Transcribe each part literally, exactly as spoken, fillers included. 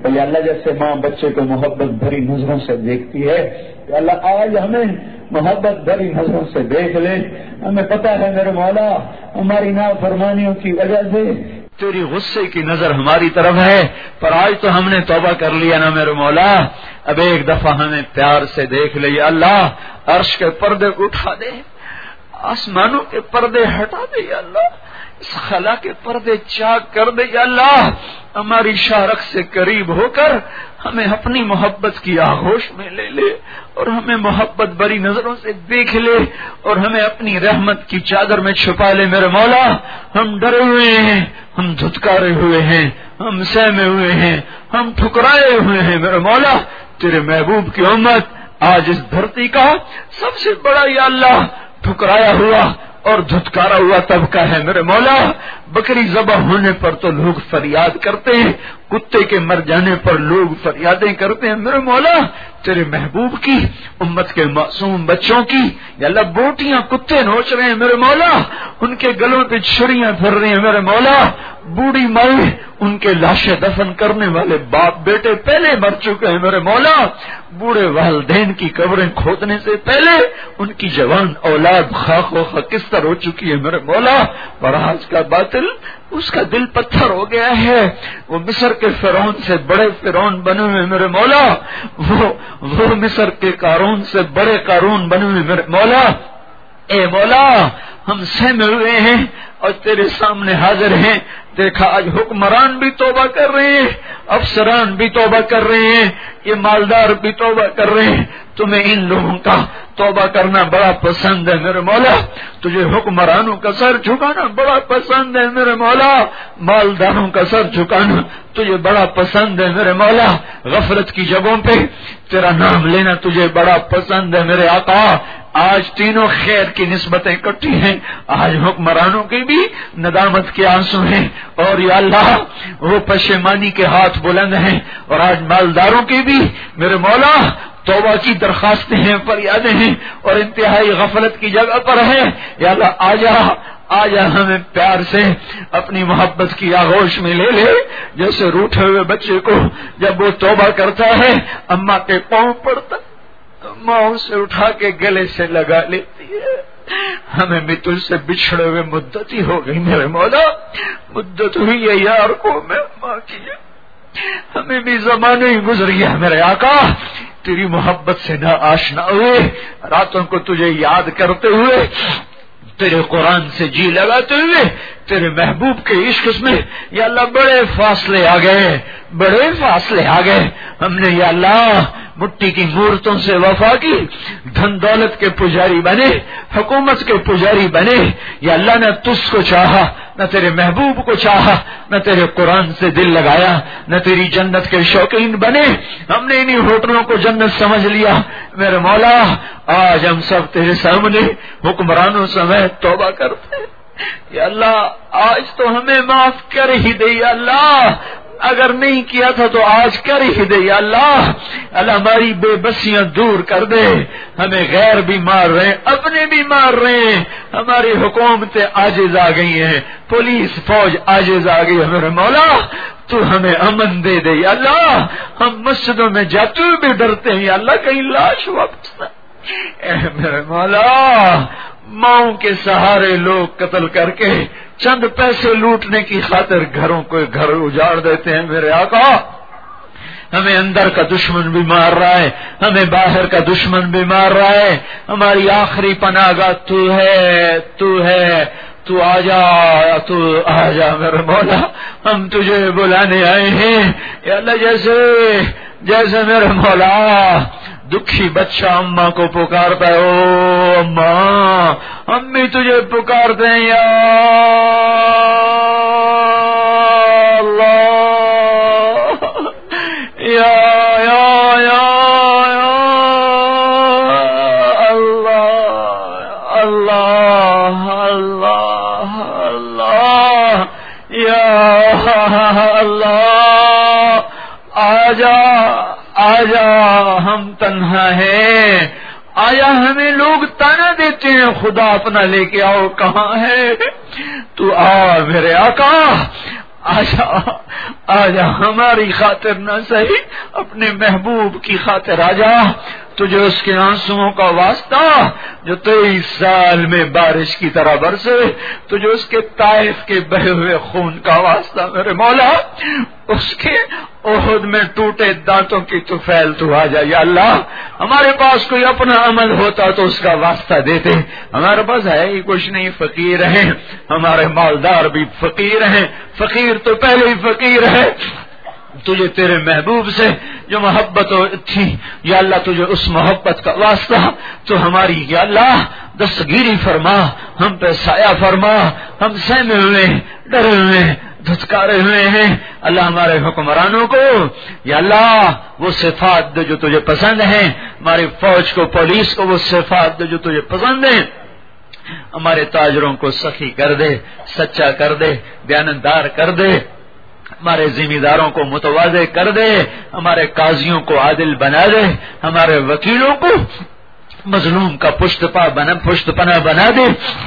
بھئی اللہ جیسے ماں بچے کو محبت بھری نظروں سے دیکھتی ہے کہ اللہ آج ہمیں محبت بھری نظروں سے دیکھ لے. ہمیں پتہ ہے میرے مولا ہماری نافرمانیوں کی وجہ سے تیری غصے کی نظر ہماری طرف ہے، پر آج تو ہم نے توبہ کر لیا نا میرے مولا. اب ایک دفعہ ہمیں پیار سے دیکھ لے یا اللہ. عرش کے پردے کو اٹھا دے، آسمانوں کے پردے ہٹا دے یا اللہ، اس خلا کے پردے چاک کر دے یا اللہ. ہماری شارخ سے قریب ہو کر ہمیں اپنی محبت کی آغوش میں لے لے اور ہمیں محبت بری نظروں سے دیکھ لے اور ہمیں اپنی رحمت کی چادر میں چھپا لے میرے مولا. ہم ڈرے ہوئے ہیں، ہم دھتکارے ہوئے ہیں، ہم سہمے ہوئے ہیں، ہم ٹھکرائے ہوئے ہیں میرے مولا. تیرے محبوب کی امت آج اس دھرتی کا سب سے بڑا یا اللہ ٹھکرایا ہوا اور دھتکارا ہوا طبقہ ہے میرے مولا. بکری ذبح ہونے پر تو لوگ فریاد کرتے ہیں، کتے کے مر جانے پر لوگ فریادیں کرتے ہیں میرے مولا. تیرے محبوب کی امت کے معصوم بچوں کی یا اللہ بوٹیاں کتے نوچ رہے ہیں میرے مولا، ان کے گلوں پہ چھریاں پھر رہی ہیں میرے مولا. بوڑھی مائیں ان کے لاشیں دفن کرنے والے باپ بیٹے پہلے مر چکے ہیں میرے مولا. بوڑھے والدین کی قبریں کھودنے سے پہلے ان کی جوان اولاد خاک و خاکستر ہو چکی ہے میرے مولا. اور آج کا باطل اس کا دل پتھر ہو گیا ہے. وہ مصر کے فرعون سے بڑے فرعون بنے ہوئے میرے مولا، وہ وہ مصر کے قارون سے بڑے قارون بنے ہوئے میرے مولا. اے مولا ہم سہمے ہوئے ہیں اور تیرے سامنے حاضر ہیں. دیکھا آج حکمران بھی توبہ کر رہے ہیں، افسران بھی توبہ کر رہے ہیں، یہ مالدار بھی توبہ کر رہے ہیں. تمہیں ان لوگوں کا توبہ کرنا بڑا پسند ہے میرے مولا. تجھے حکمرانوں کا سر جھکانا بڑا پسند ہے میرے مولا. مالداروں کا سر جھکانا تجھے بڑا پسند ہے میرے مولا. غفلت کی جگہوں پہ تیرا نام لینا تجھے بڑا پسند ہے میرے آقا. آج تینوں خیر کی نسبتیں اکٹھی ہیں. آج حکمرانوں کی بھی ندامت کے آنسو ہیں اور یا اللہ وہ پشیمانی کے ہاتھ بلند ہیں، اور آج مالداروں کی بھی میرے مولا توبہ کی درخواستیں ہیں، فریادیں ہیں اور انتہائی غفلت کی جگہ پر ہیں. یا اللہ آجا آجا ہمیں پیار سے اپنی محبت کی آغوش میں لے لے. جیسے روٹھے ہوئے بچے کو جب وہ توبہ کرتا ہے اماں کے پاؤں پڑتا، ماں اسے اٹھا کے گلے سے لگا لیتی ہے. ہمیں بھی تجھ سے بچھڑے ہوئے مدت ہی ہو گئی میرے مولا. مدت ہوئی ہے یار کو میں ماں کی، ہمیں بھی زمانے ہی گزر گیا میرے آقا. تیری محبت سے نہ آشنا ہوئے، راتوں کو تجھے یاد کرتے ہوئے، تیرے قرآن سے جی لگاتے ہوئے، تیرے محبوب کے عشق میں یا اللہ بڑے فاصلے آ گئے، بڑے فاصلے آ گئے. ہم نے یا اللہ مٹی کی مورتوں سے وفا کی، دھن دولت کے پجاری بنے، حکومت کے پجاری بنے. یا اللہ نہ تجھ کو چاہا، نہ تیرے محبوب کو چاہا، نہ تیرے قرآن سے دل لگایا، نہ تیری جنت کے شوقین بنے. ہم نے انہی ہوٹلوں کو جنت سمجھ لیا میرے مولا. آج ہم سب تیرے سامنے حکمرانوں سمیت توبہ کرتے ہیں. یا اللہ آج تو ہمیں معاف کر ہی دے یا اللہ، اگر نہیں کیا تھا تو آج کر ہی دے یا اللہ. اللہ ہماری بے بسیاں دور کر دے. ہمیں غیر بھی مار رہے ہیں، اپنے بھی مار رہے ہیں. ہماری حکومتیں عاجز آ گئی ہیں، پولیس فوج عاجز آ گئی ہے میرے مولا. تو ہمیں امن دے دے یا اللہ. ہم مسجدوں میں جاتے ہوئے بھی ڈرتے ہیں یا اللہ کہیں لاش واپس نہ. اے میرے مولا ماؤں کے سہارے لوگ قتل کر کے چند پیسے لوٹنے کی خاطر گھروں کو گھر اجاڑ دیتے ہیں میرے آقا. ہمیں اندر کا دشمن بھی مار رہا ہے، ہمیں باہر کا دشمن بھی مار رہا ہے. ہماری آخری پناہ گاہ تو ہے، تو ہے. تو آجا، تو آجا میرے مولا. ہم تجھے بلانے آئے ہیں یا اللہ. جیسے جیسے میرے مولا دکھی بچہ اماں کو پکارتا ہے، او اماں ہم بھی تجھے پکارتے ہیں یا اللہ. یا یا یا اللہ اللہ اللہ اللہ یا اللہ. آجا آجا ہم تنہا ہیں. آیا ہمیں لوگ تانا دیتے ہیں خدا اپنا لے کے آؤ، کہاں ہے تو؟ آ میرے آقا آجا آجا ہماری خاطر نہ سہی اپنے محبوب کی خاطر آجا. تجھے اس کے آنسوؤں کا واسطہ جو تیئیس سال میں بارش کی طرح برسے، تجھے اس کے طائف کے بہے ہوئے خون کا واسطہ میرے مولا، اس کے احد میں ٹوٹے دانتوں کی طفیل تو آ جا. یا اللہ ہمارے پاس کوئی اپنا عمل ہوتا تو اس کا واسطہ دیتے، ہمارے پاس ہے ہی کچھ نہیں، فقیر ہیں، ہمارے مالدار بھی فقیر ہیں، فقیر تو پہلے ہی فقیر ہے. تجھے تیرے محبوب سے جو محبت تھی یا اللہ، تجھے اس محبت کا واسطہ تو ہماری یا اللہ دستگیری فرما، ہم پہ سایہ فرما. ہم سہمے ہوئے، ڈرے ہوئے، دھتکارے ہوئے ہیں اللہ. ہمارے حکمرانوں کو یا اللہ وہ صفات دے جو تجھے پسند ہیں، ہماری فوج کو، پولیس کو وہ صفات دے جو تجھے پسند ہیں. ہمارے تاجروں کو سخی کر دے، سچا کر دے، دیانتدار کر دے. ہمارے ذمہ داروں کو متواضع کر دے، ہمارے قاضیوں کو عادل بنا دے، ہمارے وکیلوں کو مظلوم کا پشت پا بنا پشت پناہ بنا دے.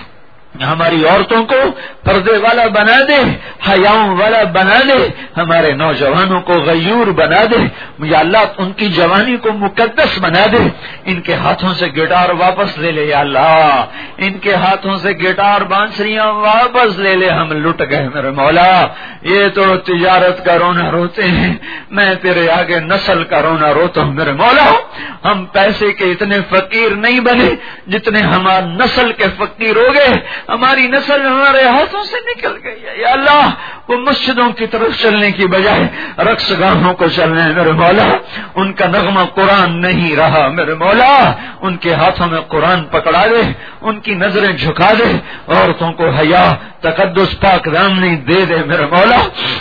ہماری عورتوں کو پردے والا بنا دے، حیاؤں والا بنا دے. ہمارے نوجوانوں کو غیور بنا دے. یا اللہ ان کی جوانی کو مقدس بنا دے. ان کے ہاتھوں سے گٹار واپس لے لے یا اللہ، ان کے ہاتھوں سے گٹار بانسریاں واپس لے لے. ہم لٹ گئے میرے مولا، یہ تو تجارت کا رونا روتے ہیں، میں تیرے آگے نسل کا رونا روتا ہوں میرے مولا. ہم پیسے کے اتنے فقیر نہیں بنے جتنے ہماری نسل کے فقیر ہو گئے. ہماری نسل ہمارے ہاتھوں سے نکل گئی ہے یا اللہ. وہ مسجدوں کی طرف چلنے کی بجائے رقص گاہوں کو چلنے میرے مولا. ان کا نغمہ قرآن نہیں رہا میرے مولا. ان کے ہاتھوں میں قرآن پکڑا دے، ان کی نظریں جھکا دے. عورتوں کو حیا، تقدس، پاک دامنی دے دے میرے مولا.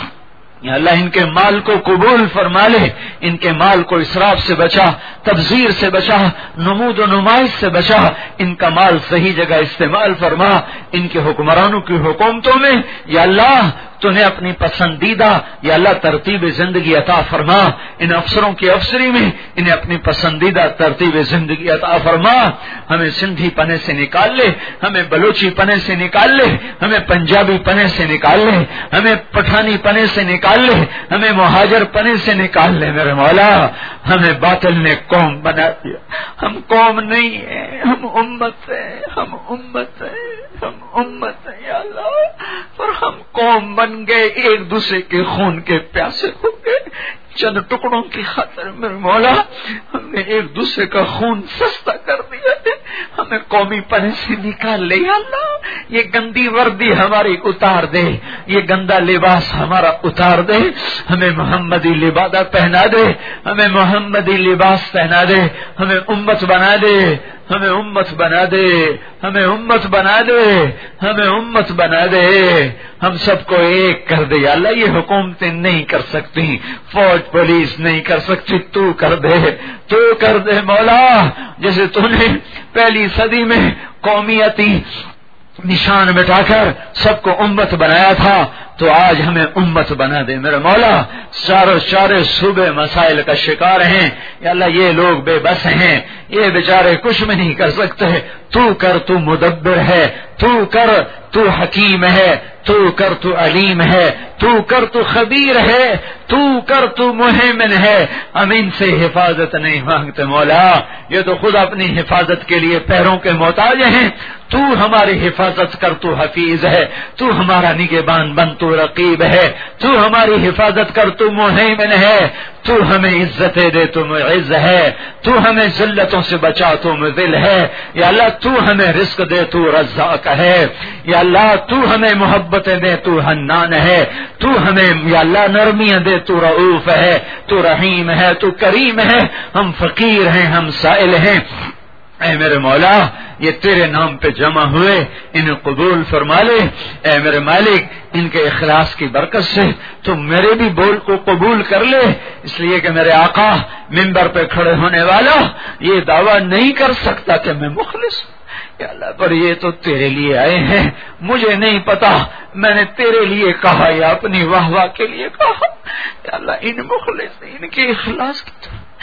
یا اللہ ان کے مال کو قبول فرما لے، ان کے مال کو اسراف سے بچا، تبذیر سے بچا، نمود و نمائش سے بچا. ان کا مال صحیح جگہ استعمال فرما. ان کے حکمرانوں کی حکومتوں میں یا اللہ تو نے اپنی پسندیدہ یا اللہ ترتیب زندگی عطا فرما. ان افسروں کی افسری میں انہیں اپنی پسندیدہ ترتیب زندگی عطا فرما. ہمیں سندھی پنے سے نکال لے، ہمیں بلوچی پنے سے نکال لے، ہمیں پنجابی پنے سے نکال لے، ہمیں پٹھانی پنے سے نکال لے، ہمیں مہاجر پنے سے نکال لے میرے مولا. ہمیں باطل نے قوم بنا دیا. ہم قوم نہیں ہیں، ہم امت ہیں، ہم امت ہیں، ہم امت ہیں یا اللہ. اور ہم قوم بن گئے، ایک دوسرے کے خون کے پیاسے ہو گئے. چند ٹکڑوں کی خاطر میرے مولا ہم نے ایک دوسرے کا خون سستا کر دیا ہے. ہمیں قومی پنے سے نکال لے یا اللہ. یہ گندی وردی ہماری اتار دے، یہ گندا لباس ہمارا اتار دے. ہمیں محمدی لباس پہنا دے، ہمیں محمدی لباس پہنا دے. ہمیں امت بنا دے، ہمیں امت بنا دے، ہمیں امت بنا دے، ہمیں امت بنا دے. ہم سب کو ایک کر دے یا اللہ. یہ حکومتیں نہیں کر سکتی، فوج پولیس نہیں کر سکتی، تو کر دے، تو کر دے مولا. جیسے تو نے پہلی صدی میں قومیتی نشان مٹا کر سب کو امت بنایا تھا، تو آج ہمیں امت بنا دے میرے مولا. چاروں چارے صوبے مسائل کا شکار ہیں یا اللہ. یہ لوگ بے بس ہیں، یہ بیچارے کچھ بھی نہیں کر سکتے. تو کر، تو مدبر ہے، تو کر، تو حکیم ہے، تو کر، تو علیم ہے، تو کر، تو خبیر ہے، تو کر، تو مہمن ہے. ہم ان سے حفاظت نہیں مانگتے مولا، یہ تو خود اپنی حفاظت کے لیے پیروں کے محتاج ہیں. تو ہماری حفاظت کر، تو حفیظ ہے، تو ہمارا نگہبان بن، تو رقیب ہے. تو ہماری حفاظت کر، تو مہیمن ہے. تو ہمیں عزت دے، تو معز ہے. تو ہمیں ذلتوں سے بچا، تو مذل ہے یا اللہ. تو ہمیں رزق دے، تو رزاق ہے یا اللہ. تو ہمیں محبتیں دے، تو حنان ہے. تو ہمیں یا اللہ نرمیاں دے، تو رؤوف ہے، تو رحیم ہے، تو کریم ہے. ہم فقیر ہیں، ہم سائل ہیں. اے میرے مولا یہ تیرے نام پہ جمع ہوئے، انہیں قبول فرما لے. اے میرے مالک ان کے اخلاص کی برکت سے تو میرے بھی بول کو قبول کر لے. اس لیے کہ میرے آقا منبر پہ کھڑے ہونے والا یہ دعویٰ نہیں کر سکتا کہ میں مخلص ہوں یا اللہ، پر یہ تو تیرے لیے آئے ہیں. مجھے نہیں پتا میں نے تیرے لیے کہا یا اپنی واہ واہ کے لیے کہا یا اللہ. ان مخلص ان کے اخلاص کی طرف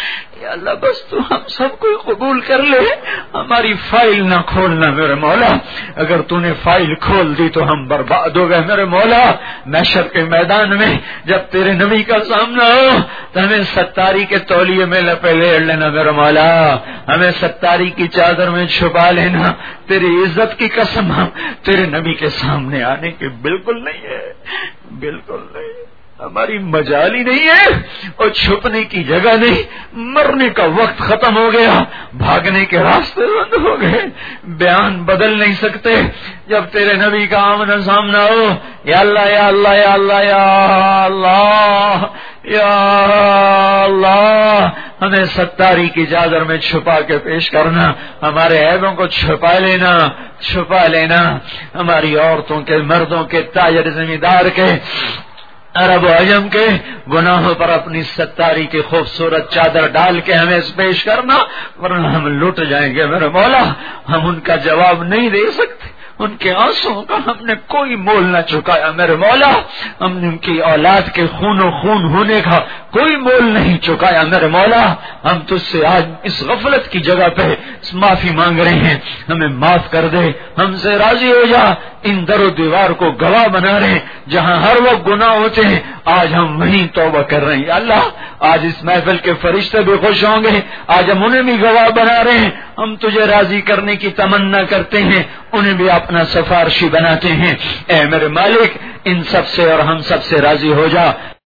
یا اللہ بس تو ہم سب کو قبول کر لے، ہماری فائل نہ کھولنا میرے مولا، اگر تو نے فائل کھول دی تو ہم برباد ہو گئے میرے مولا۔ محشر کے میدان میں جب تیرے نبی کا سامنا ہو تو ہمیں ستاری کے تولیے میں لپے لے لینا میرے مولا، ہمیں ستاری کی چادر میں چھپا لینا، تیری عزت کی قسم ہم تیرے نبی کے سامنے آنے کی بالکل نہیں ہے، بالکل نہیں، ہماری مجال ہی نہیں ہے اور چھپنے کی جگہ نہیں، مرنے کا وقت ختم ہو گیا، بھاگنے کے راستے بند ہو گئے، بیان بدل نہیں سکتے جب تیرے نبی کا آمنا سامنا ہو۔ یا اللہ یا اللہ یا اللہ یا اللہ یا اللہ، ہمیں ستاری کی چادر میں چھپا کے پیش کرنا، ہمارے عیبوں کو چھپا لینا چھپا لینا، ہماری عورتوں کے، مردوں کے، تاجر زمیندار کے، عرب و عجم کے گناہوں پر اپنی ستاری کی خوبصورت چادر ڈال کے ہمیں پیش کرنا، ورنہ ہم لٹ جائیں گے میرے مولا، ہم ان کا جواب نہیں دے سکتے، ان کے آنسوں کا ہم نے کوئی مول نہ چکایا میرے مولا، ہم نے ان کی اولاد کے خون و خون ہونے کا کوئی مول نہیں چکایا میرے مولا، ہم تجھ سے آج اس غفلت کی جگہ پہ معافی مانگ رہے ہیں، ہمیں معاف کر دے، ہم سے راضی ہو جا، ان در و دیوار کو گواہ بنا رہے ہیں جہاں ہر وقت گناہ ہوتے ہیں، آج ہم وہیں توبہ کر رہے ہیں۔ اللہ آج اس محفل کے فرشتے بھی خوش ہوں گے، آج ہم انہیں بھی گواہ بنا رہے ہیں، ہم تجھے راضی کرنے کی تمنا کرتے ہیں، انہیں بھی اپنا سفارشی بناتے ہیں۔ اے میرے مالک ان سب سے اور ہم سب سے راضی ہو جا،